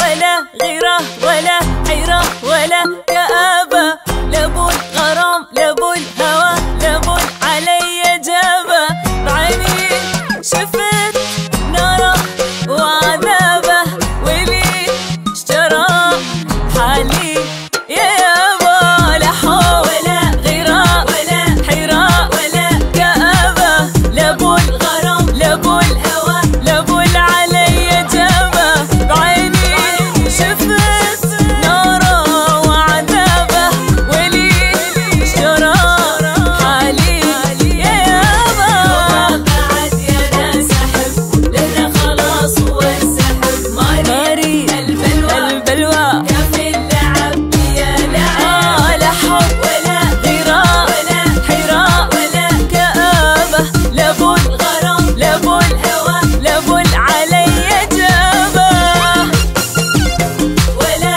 ولا غيرة ولا حيرة ولا كآبة، لابو الغرام لابو الهوى لابو علي جابة، بعيني شفت ناره وعذابه ولي اشترى حالي يا يابا، لا حول ولا غيرة ولا حيرة ولا كآبة، لابو الغرام لابو الهوى لابو علي جابه، بعيني شفت ناره وعذابه ولي اشترى حالي يا يابا. بعد يا ناس احب لنا خلاص وانسحب، ماري البلوى كفي اللعب يا لعب، لا حب ولا غيرة ولا حيرة ولا كآبة، لابو الغرام لابو الهوى لابو علي جابه، ولا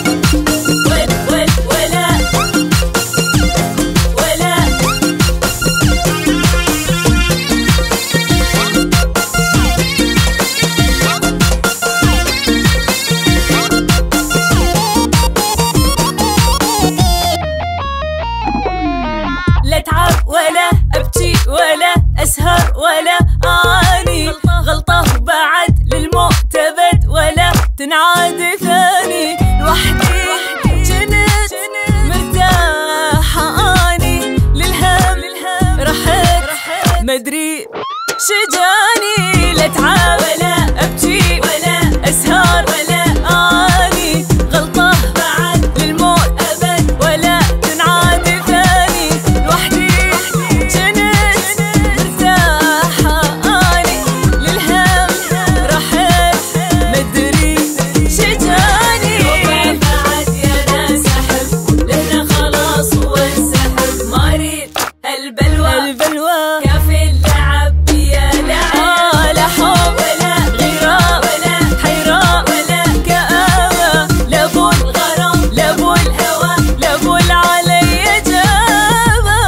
لا اتعب ولا ابكي ولا اسهر ولا اعاني، غلطة بعد للمعتبد ولا تنعاد ثاني، لوحدي جنت مرتاحة اني للهم رحت مدري شجاني، لا اتعب ولا ابكي ولا اسهر ولا اعاني، غلطة بعد للمعتبد ولا تنعاد ثاني، لوحدي جنت مرتاحة اني للهم رحت مدري شجاني. بعد يا ناس احب لنا خلاص وانسحب، ماري البلوى كفي اللعب يا لعب، لا حب ولا غيرة ولا حيرة ولا كآبة، لابو الغرام لابو الهوى لابو علي جابه.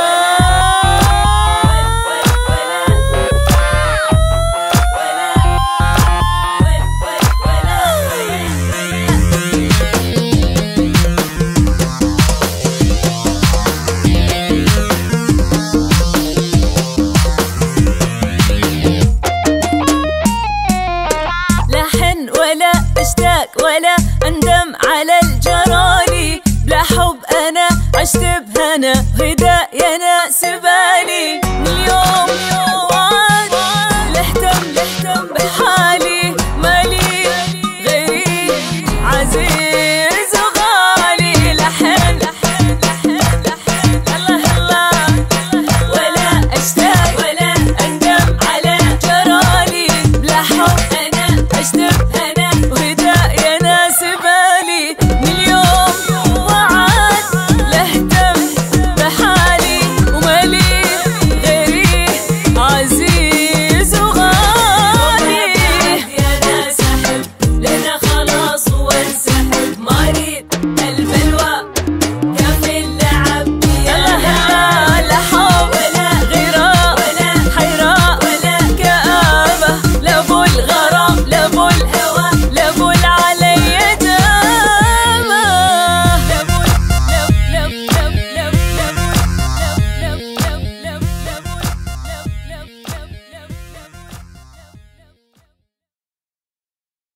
لا حن ولا اشتاق ولا اندم على الجرالي، بلا حب انا عشت بهنا هدايا ناسبة